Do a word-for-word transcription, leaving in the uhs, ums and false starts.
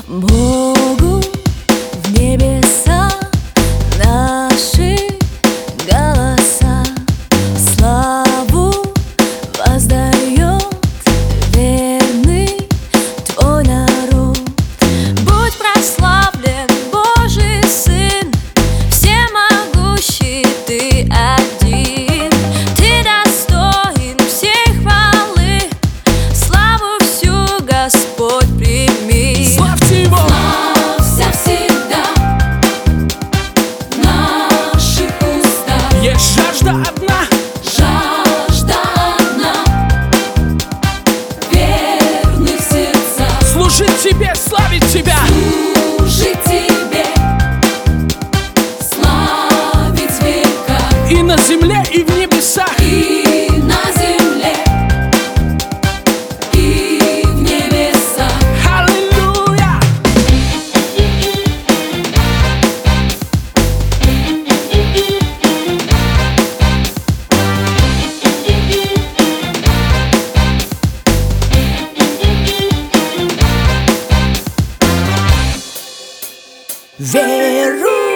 Богу в небеса наши голоса славу воздает верный твой народ. Будь прославлен, Божий Сын, всемогущий ты один. Ты достоин всей хвалы, славу всю Господь прими. Славьте Его! Славься всегда в наших устах. Есть жажда одна, Жажда одна верных сердцах. служить Тебе, славить Тебя. Служить Тебе, славить века. И на земле, и в небесах. И на земле, и в небесах. Аллилуйя! Веру